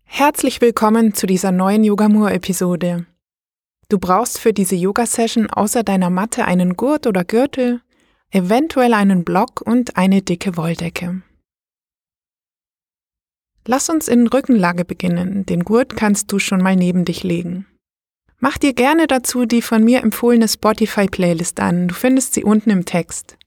Herzlich willkommen zu dieser neuen Yoga-More-Episode. Du brauchst für diese Yoga-Session außer deiner Matte einen Gurt oder Gürtel, eventuell einen Block und eine dicke Wolldecke. Lass uns in Rückenlage beginnen. Den Gurt kannst du schon mal neben dich legen. Mach dir gerne dazu die von mir empfohlene Spotify-Playlist an. Du findest sie unten im Text.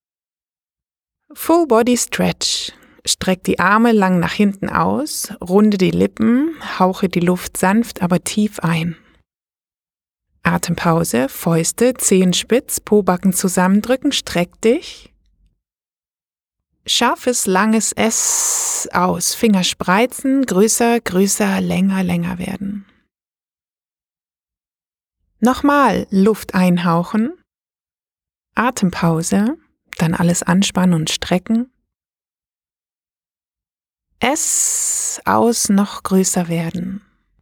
Full Body Stretch. Streck die Arme lang nach hinten aus, runde die Lippen, hauche die Luft sanft, aber tief ein. Atempause, Fäuste, Zehen spitz, Pobacken zusammendrücken, streck dich. Scharfes, langes S aus, Finger spreizen, größer, größer, länger, länger werden. Nochmal Luft einhauchen, Atempause, dann alles anspannen und strecken. S aus, noch größer werden.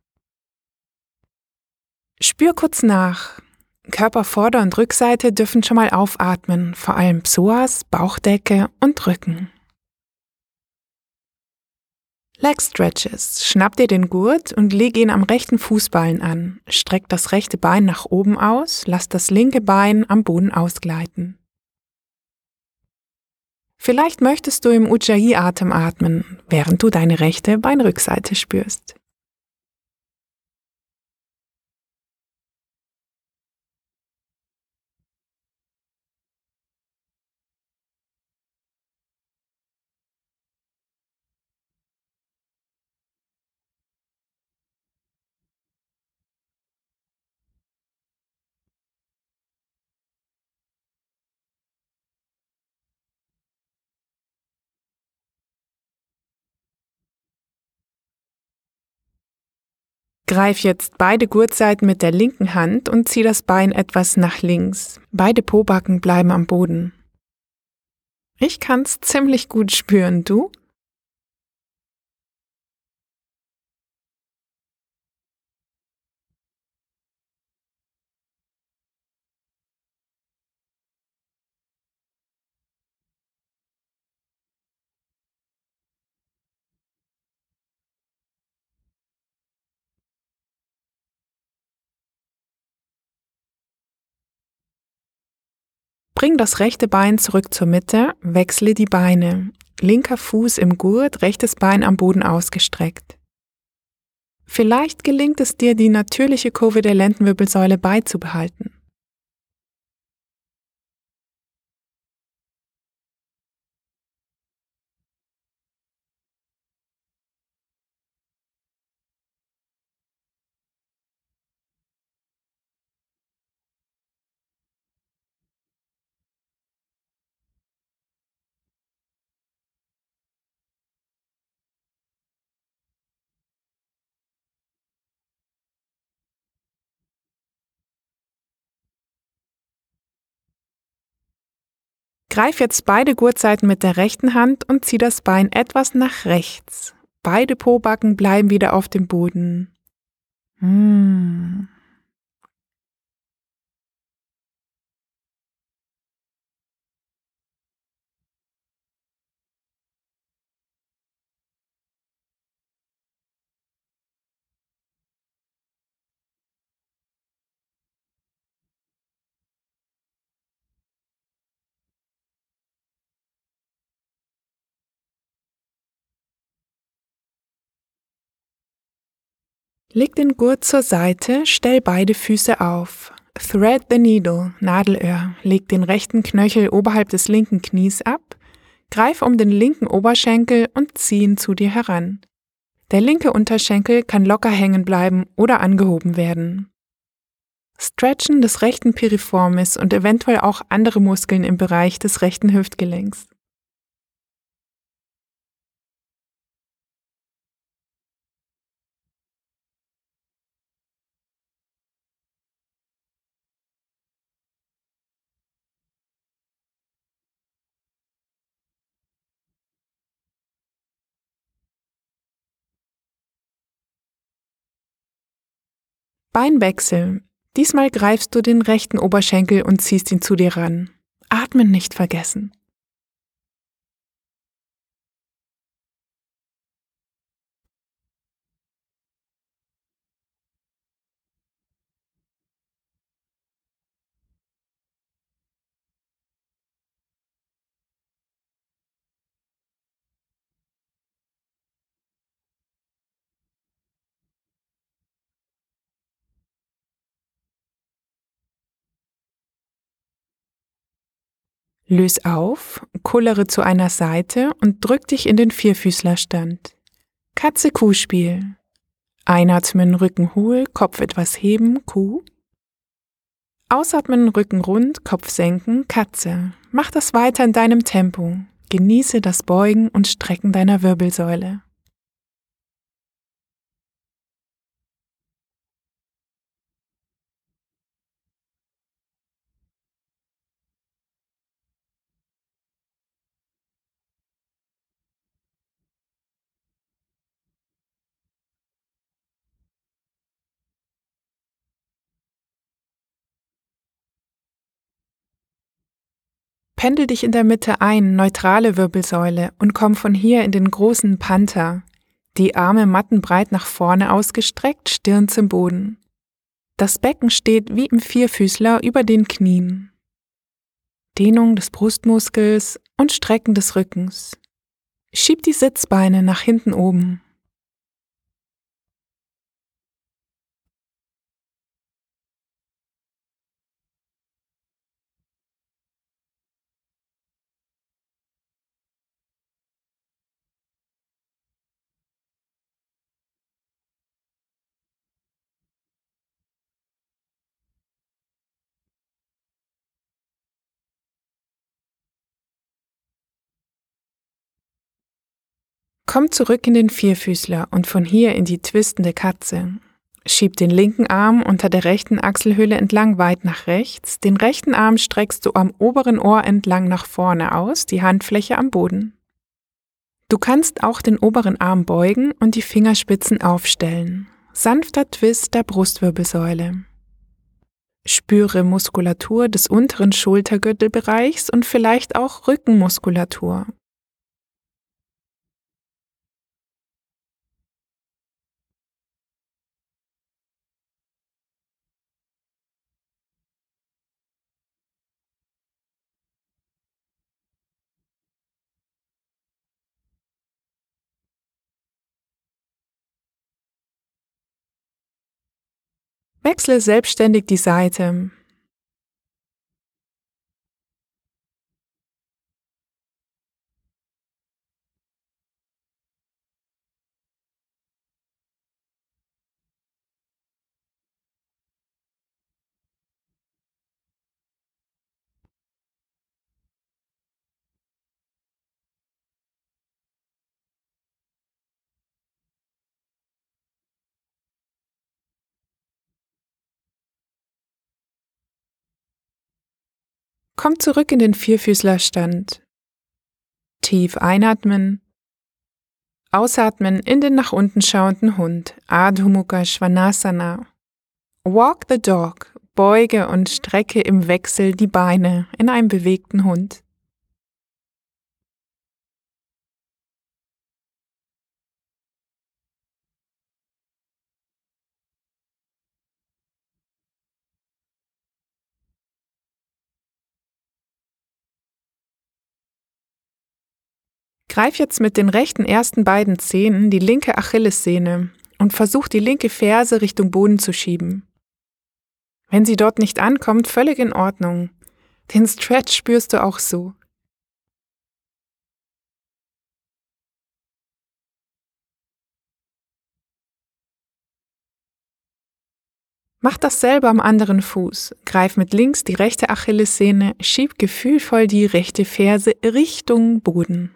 Spür kurz nach. Körpervorder- und Rückseite dürfen schon mal aufatmen, vor allem Psoas, Bauchdecke und Rücken. Leg Stretches. Schnapp dir den Gurt und leg ihn am rechten Fußballen an. Streck das rechte Bein nach oben aus, lass das linke Bein am Boden ausgleiten. Vielleicht möchtest du im Ujjayi-Atem atmen, während du deine rechte Beinrückseite spürst. Greif jetzt beide Gurtseiten mit der linken Hand und zieh das Bein etwas nach links. Beide Pobacken bleiben am Boden. Ich kann's ziemlich gut spüren, du? Bring das rechte Bein zurück zur Mitte, wechsle die Beine. Linker Fuß im Gurt, rechtes Bein am Boden ausgestreckt. Vielleicht gelingt es dir, die natürliche Kurve der Lendenwirbelsäule beizubehalten. Greif jetzt beide Gurtseiten mit der rechten Hand und zieh das Bein etwas nach rechts. Beide Pobacken bleiben wieder auf dem Boden. Leg den Gurt zur Seite, stell beide Füße auf. Thread the needle, Nadelöhr. Leg den rechten Knöchel oberhalb des linken Knies ab. Greif um den linken Oberschenkel und zieh ihn zu dir heran. Der linke Unterschenkel kann locker hängen bleiben oder angehoben werden. Stretchen des rechten Piriformis und eventuell auch andere Muskeln im Bereich des rechten Hüftgelenks. Beinwechsel. Diesmal greifst du den rechten Oberschenkel und ziehst ihn zu dir ran. Atmen nicht vergessen. Löse auf, kullere zu einer Seite und drück dich in den Vierfüßlerstand. Katze-Kuh-Spiel. Einatmen, Rücken hohl, Kopf etwas heben, Kuh. Ausatmen, Rücken rund, Kopf senken, Katze. Mach das weiter in deinem Tempo. Genieße das Beugen und Strecken deiner Wirbelsäule. Pendel dich in der Mitte ein, neutrale Wirbelsäule, und komm von hier in den großen Panther. Die Arme mattenbreit nach vorne ausgestreckt, Stirn zum Boden. Das Becken steht wie im Vierfüßler über den Knien. Dehnung des Brustmuskels und Strecken des Rückens. Schieb die Sitzbeine nach hinten oben. Komm zurück in den Vierfüßler und von hier in die twistende Katze. Schieb den linken Arm unter der rechten Achselhöhle entlang weit nach rechts, den rechten Arm streckst du am oberen Ohr entlang nach vorne aus, die Handfläche am Boden. Du kannst auch den oberen Arm beugen und die Fingerspitzen aufstellen. Sanfter Twist der Brustwirbelsäule. Spüre Muskulatur des unteren Schultergürtelbereichs und vielleicht auch Rückenmuskulatur. Wechsle selbstständig die Seite. Komm zurück in den Vierfüßlerstand. Tief einatmen. Ausatmen in den nach unten schauenden Hund, Adho Mukha Svanasana. Walk the Dog, beuge und strecke im Wechsel die Beine in einem bewegten Hund. Greif jetzt mit den rechten ersten beiden Zehen die linke Achillessehne und versuch die linke Ferse Richtung Boden zu schieben. Wenn sie dort nicht ankommt, völlig in Ordnung. Den Stretch spürst du auch so. Mach dasselbe am anderen Fuß. Greif mit links die rechte Achillessehne, schieb gefühlvoll die rechte Ferse Richtung Boden.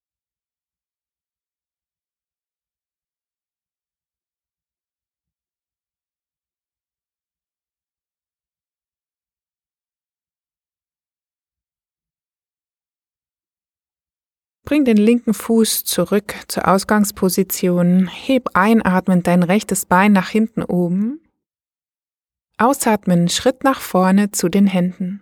Bring den linken Fuß zurück zur Ausgangsposition, heb einatmend dein rechtes Bein nach hinten oben. Ausatmen, Schritt nach vorne zu den Händen.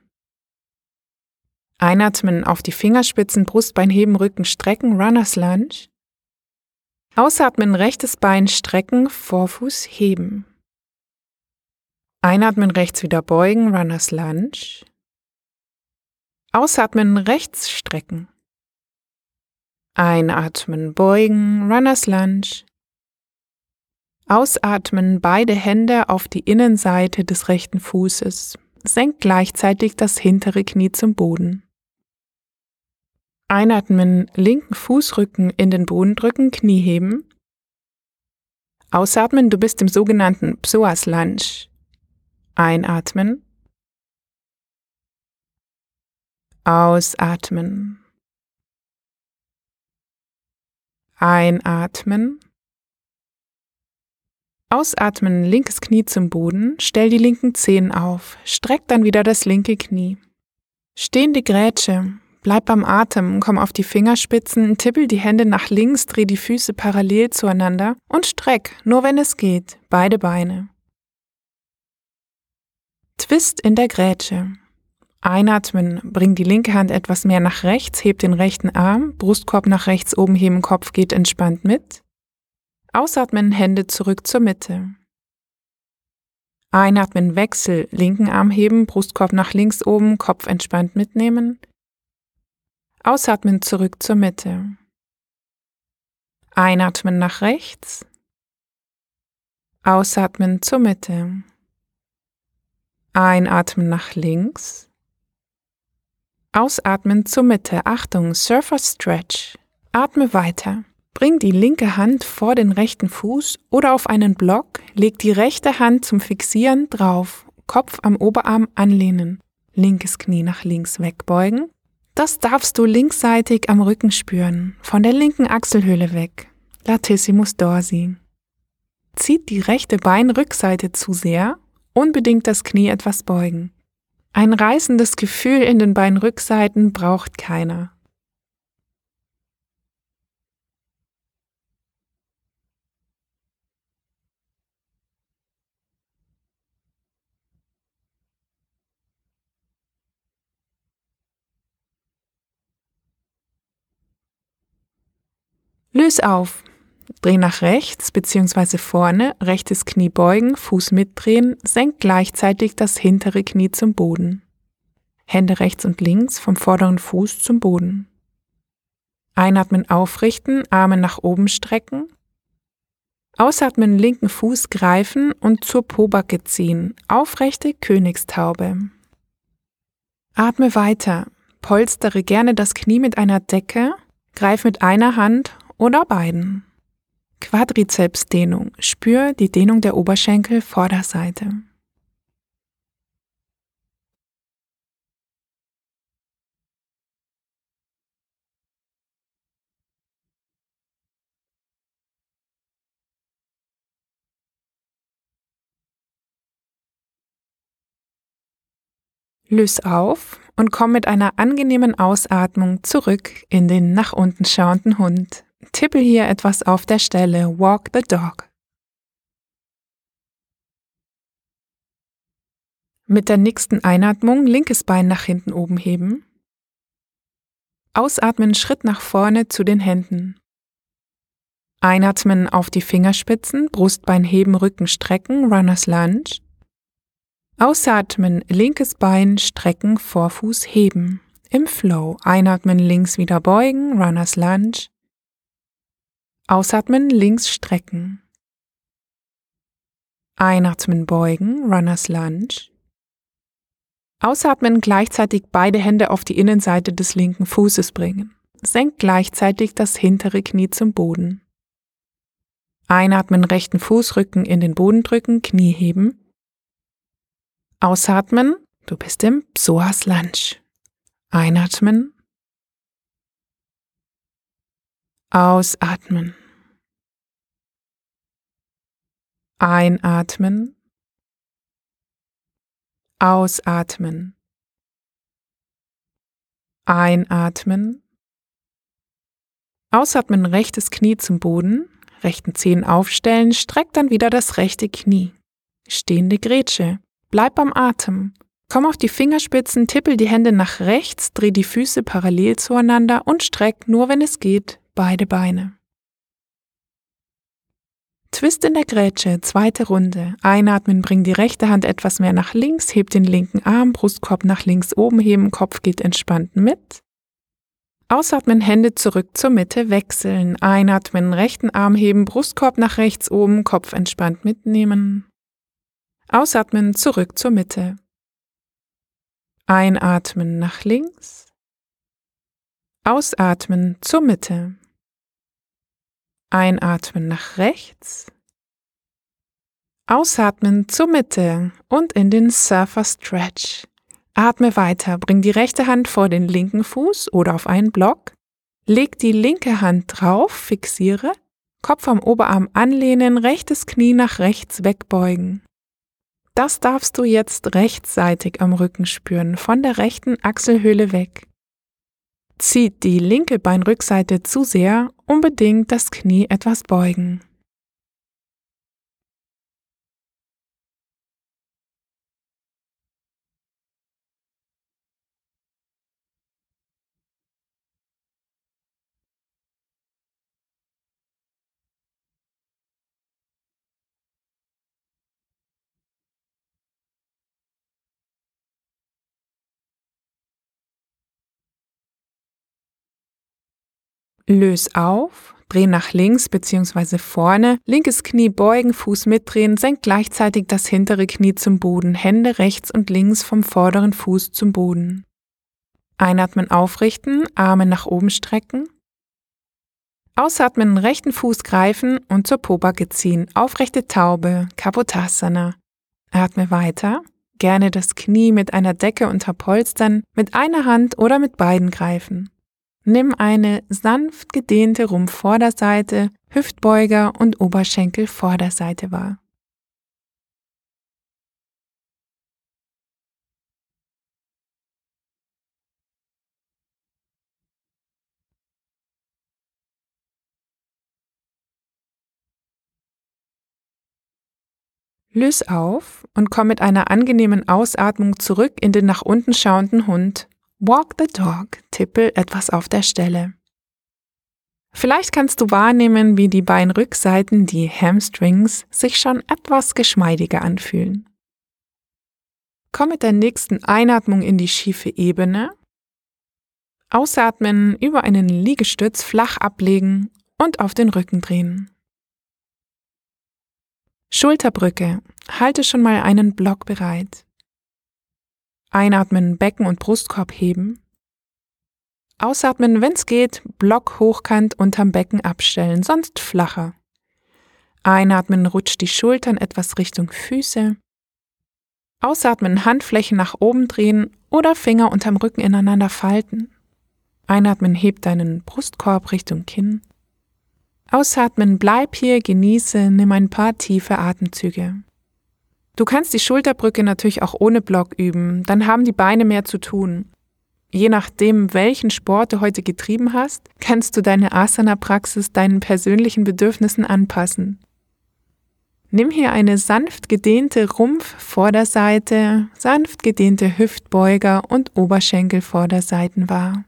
Einatmen auf die Fingerspitzen, Brustbein heben, Rücken strecken, Runners Lunge. Ausatmen, rechtes Bein strecken, Vorfuß heben. Einatmen, rechts wieder beugen, Runners Lunge. Ausatmen, rechts strecken. Einatmen, beugen, Runners Lunge. Ausatmen, beide Hände auf die Innenseite des rechten Fußes. Senk gleichzeitig das hintere Knie zum Boden. Einatmen, linken Fußrücken in den Boden drücken, Knie heben. Ausatmen, du bist im sogenannten Psoas Lunge. Einatmen. Ausatmen. Einatmen. Ausatmen, linkes Knie zum Boden, stell die linken Zehen auf, streck dann wieder das linke Knie. Stehende Grätsche, bleib beim Atem, komm auf die Fingerspitzen, tippel die Hände nach links, dreh die Füße parallel zueinander und streck, nur wenn es geht, beide Beine. Twist in der Grätsche. Einatmen, bring die linke Hand etwas mehr nach rechts, heb den rechten Arm, Brustkorb nach rechts oben heben, Kopf geht entspannt mit. Ausatmen, Hände zurück zur Mitte. Einatmen, Wechsel, linken Arm heben, Brustkorb nach links oben, Kopf entspannt mitnehmen. Ausatmen, zurück zur Mitte. Einatmen nach rechts. Ausatmen zur Mitte. Einatmen nach links. Ausatmen zur Mitte. Achtung, Surfer Stretch. Atme weiter. Bring die linke Hand vor den rechten Fuß oder auf einen Block, leg die rechte Hand zum Fixieren drauf, Kopf am Oberarm anlehnen, linkes Knie nach links wegbeugen. Das darfst du linksseitig am Rücken spüren, von der linken Achselhöhle weg, Latissimus dorsi. Zieht die rechte Beinrückseite zu sehr, unbedingt das Knie etwas beugen. Ein reißendes Gefühl in den Beinrückseiten braucht keiner. Löse auf. Dreh nach rechts bzw. vorne, rechtes Knie beugen, Fuß mitdrehen, senk gleichzeitig das hintere Knie zum Boden. Hände rechts und links vom vorderen Fuß zum Boden. Einatmen aufrichten, Arme nach oben strecken. Ausatmen, linken Fuß greifen und zur Pobacke ziehen, aufrechte Königstaube. Atme weiter, polstere gerne das Knie mit einer Decke, greif mit einer Hand oder beiden. Quadrizepsdehnung. Spür die Dehnung der Oberschenkel Vorderseite. Löse auf und komm mit einer angenehmen Ausatmung zurück in den nach unten schauenden Hund. Tippel hier etwas auf der Stelle, walk the dog. Mit der nächsten Einatmung linkes Bein nach hinten oben heben. Ausatmen, Schritt nach vorne zu den Händen. Einatmen auf die Fingerspitzen, Brustbein heben, Rücken strecken, Runners Lunge. Ausatmen, linkes Bein strecken, Vorfuß heben. Im Flow, einatmen, links wieder beugen, Runners Lunge. Ausatmen, links strecken. Einatmen, beugen, Runners Lunge. Ausatmen, gleichzeitig beide Hände auf die Innenseite des linken Fußes bringen. Senk gleichzeitig das hintere Knie zum Boden. Einatmen, rechten Fußrücken in den Boden drücken, Knie heben. Ausatmen, du bist im Psoas Lunge. Einatmen. Ausatmen. Einatmen. Ausatmen. Einatmen. Ausatmen, rechtes Knie zum Boden, rechten Zehen aufstellen, streck dann wieder das rechte Knie. Stehende Grätsche. Bleib beim Atem. Komm auf die Fingerspitzen, tippel die Hände nach rechts, dreh die Füße parallel zueinander und streck, nur wenn es geht, beide Beine. Twist in der Grätsche, zweite Runde. Einatmen, bring die rechte Hand etwas mehr nach links, heb den linken Arm, Brustkorb nach links oben heben, Kopf geht entspannt mit. Ausatmen, Hände zurück zur Mitte, wechseln. Einatmen, rechten Arm heben, Brustkorb nach rechts oben, Kopf entspannt mitnehmen. Ausatmen, zurück zur Mitte. Einatmen nach links. Ausatmen zur Mitte. Einatmen nach rechts. Ausatmen zur Mitte und in den Surfer Stretch. Atme weiter, bring die rechte Hand vor den linken Fuß oder auf einen Block. Leg die linke Hand drauf, fixiere. Kopf am Oberarm anlehnen, rechtes Knie nach rechts wegbeugen. Das darfst du jetzt rechtsseitig am Rücken spüren, von der rechten Achselhöhle weg. Zieht die linke Beinrückseite zu sehr, unbedingt das Knie etwas beugen. Löse auf, dreh nach links bzw. vorne, linkes Knie beugen, Fuß mitdrehen, senk gleichzeitig das hintere Knie zum Boden, Hände rechts und links vom vorderen Fuß zum Boden. Einatmen aufrichten, Arme nach oben strecken. Ausatmen, rechten Fuß greifen und zur Pobacke ziehen, aufrechte Taube, Kapotasana. Atme weiter, gerne das Knie mit einer Decke unterpolstern, mit einer Hand oder mit beiden greifen. Nimm eine sanft gedehnte Rumpfvorderseite, Hüftbeuger und Oberschenkelvorderseite wahr. Löse auf und komm mit einer angenehmen Ausatmung zurück in den nach unten schauenden Hund. Walk the dog, tippel etwas auf der Stelle. Vielleicht kannst du wahrnehmen, wie die Beinrückseiten, die Hamstrings, sich schon etwas geschmeidiger anfühlen. Komm mit der nächsten Einatmung in die schiefe Ebene. Ausatmen, über einen Liegestütz flach ablegen und auf den Rücken drehen. Schulterbrücke, halte schon mal einen Block bereit. Einatmen, Becken und Brustkorb heben. Ausatmen, wenn's geht, Block hochkant unterm Becken abstellen, sonst flacher. Einatmen, rutscht die Schultern etwas Richtung Füße. Ausatmen, Handflächen nach oben drehen oder Finger unterm Rücken ineinander falten. Einatmen, heb deinen Brustkorb Richtung Kinn. Ausatmen, bleib hier, genieße, nimm ein paar tiefe Atemzüge. Du kannst die Schulterbrücke natürlich auch ohne Block üben, dann haben die Beine mehr zu tun. Je nachdem, welchen Sport du heute getrieben hast, kannst du deine Asana-Praxis deinen persönlichen Bedürfnissen anpassen. Nimm hier eine sanft gedehnte Rumpfvorderseite, sanft gedehnte Hüftbeuger und Oberschenkelvorderseiten wahr.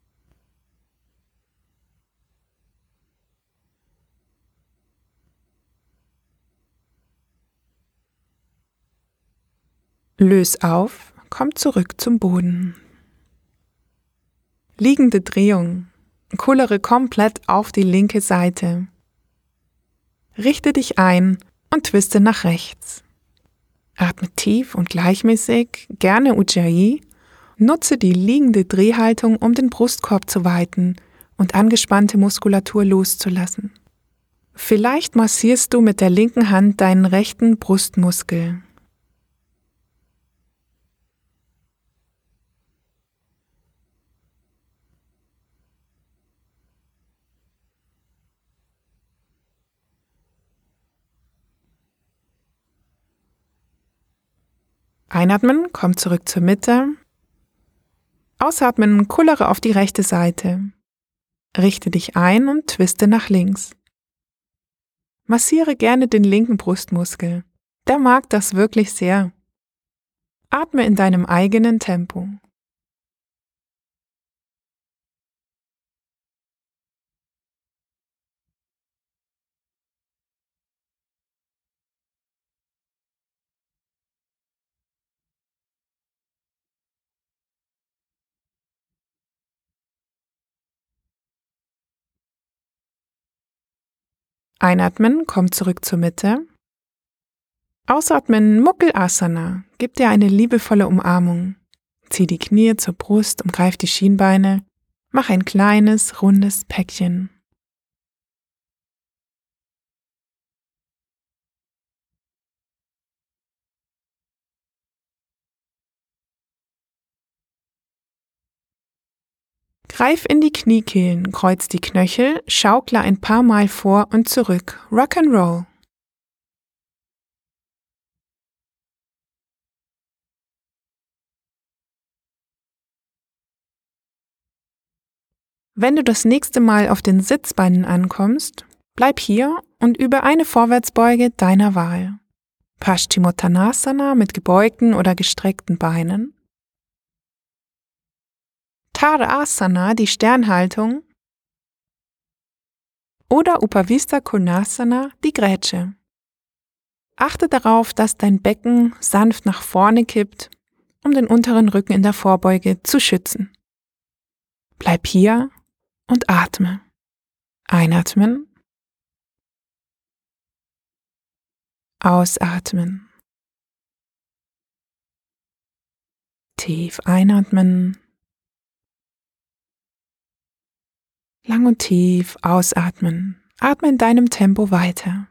Löse auf, komm zurück zum Boden. Liegende Drehung. Kullere komplett auf die linke Seite. Richte dich ein und twiste nach rechts. Atme tief und gleichmäßig, gerne Ujjayi. Nutze die liegende Drehhaltung, um den Brustkorb zu weiten und angespannte Muskulatur loszulassen. Vielleicht massierst du mit der linken Hand deinen rechten Brustmuskel. Einatmen, komm zurück zur Mitte. Ausatmen, kullere auf die rechte Seite. Richte dich ein und twiste nach links. Massiere gerne den linken Brustmuskel. Der mag das wirklich sehr. Atme in deinem eigenen Tempo. Einatmen, komm zurück zur Mitte. Ausatmen, Mukkelasana. Gib dir eine liebevolle Umarmung. Zieh die Knie zur Brust, umgreif die Schienbeine Mach ein kleines, rundes Päckchen. Greif in die Kniekehlen, kreuz die Knöchel, schaukle ein paar Mal vor und zurück. Rock'n'Roll. Wenn du das nächste Mal auf den Sitzbeinen ankommst, bleib hier und übe eine Vorwärtsbeuge deiner Wahl. Paschimottanasana mit gebeugten oder gestreckten Beinen. Tadasana, die Sternhaltung. Oder Upavista Konasana, die Grätsche. Achte darauf, dass dein Becken sanft nach vorne kippt, um den unteren Rücken in der Vorbeuge zu schützen. Bleib hier und atme. Einatmen. Ausatmen. Tief einatmen. Lang und tief ausatmen. Atme in deinem Tempo weiter.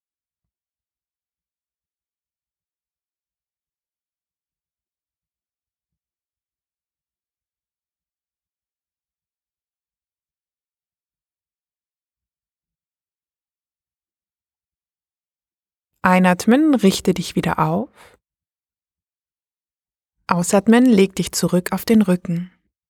Einatmen, richte dich wieder auf. Ausatmen, leg dich zurück auf den Rücken.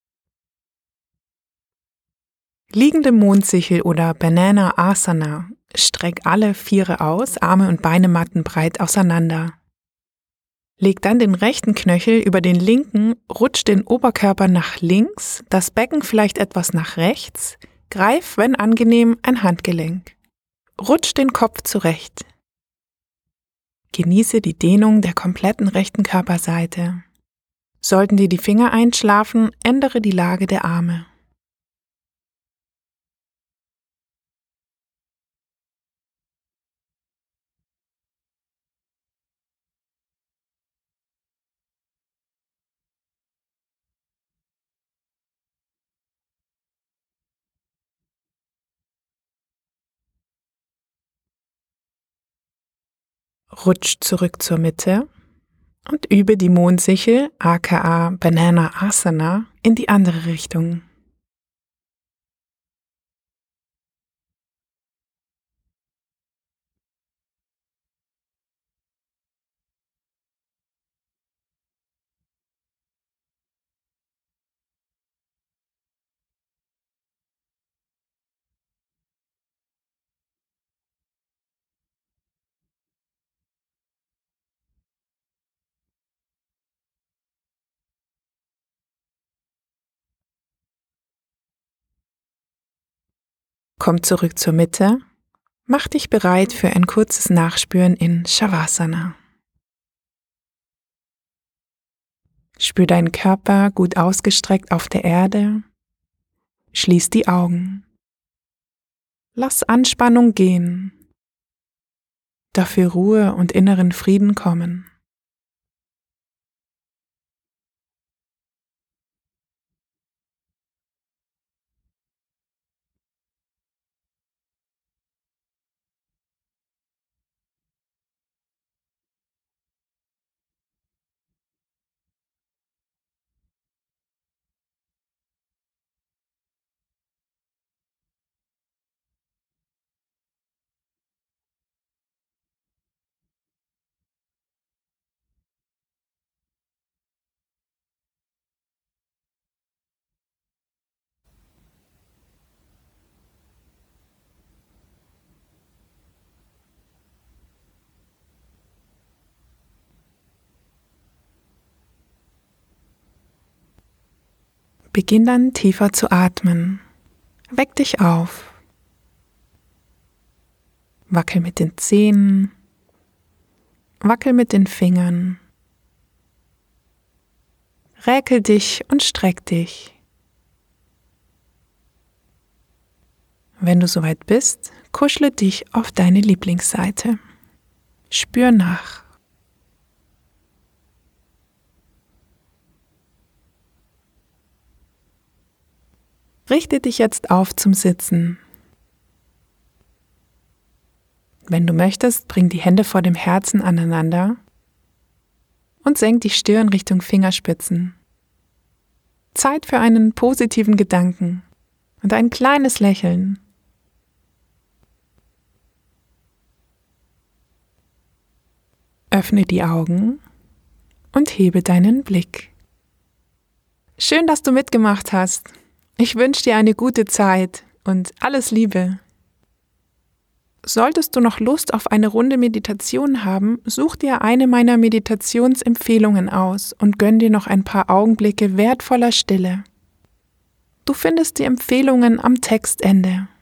Liegende Mondsichel oder Banana Asana. Streck alle Viere aus, Arme und Beine mattenbreit auseinander. Leg dann den rechten Knöchel über den linken, rutsch den Oberkörper nach links, das Becken vielleicht etwas nach rechts, greif, wenn angenehm, ein Handgelenk. Rutsch den Kopf zurecht. Genieße die Dehnung der kompletten rechten Körperseite. Sollten dir die Finger einschlafen, ändere die Lage der Arme. Rutsch zurück zur Mitte und übe die Mondsichel, aka Banana Asana, in die andere Richtung. Komm zurück zur Mitte. Mach dich bereit für ein kurzes Nachspüren in Shavasana. Spür deinen Körper gut ausgestreckt auf der Erde. Schließ die Augen. Lass Anspannung gehen. Dafür Ruhe und inneren Frieden kommen. Beginn dann tiefer zu atmen. Weck dich auf. Wackel mit den Zehen. Wackel mit den Fingern. Räkel dich und streck dich. Wenn du soweit bist, kuschle dich auf deine Lieblingsseite. Spür nach. Richte dich jetzt auf zum Sitzen. Wenn du möchtest, bring die Hände vor dem Herzen aneinander und senk die Stirn Richtung Fingerspitzen. Zeit für einen positiven Gedanken und ein kleines Lächeln. Öffne die Augen und hebe deinen Blick. Schön, dass du mitgemacht hast. Ich wünsche dir eine gute Zeit und alles Liebe. Solltest du noch Lust auf eine Runde Meditation haben, such dir eine meiner Meditationsempfehlungen aus und gönn dir noch ein paar Augenblicke wertvoller Stille. Du findest die Empfehlungen am Textende.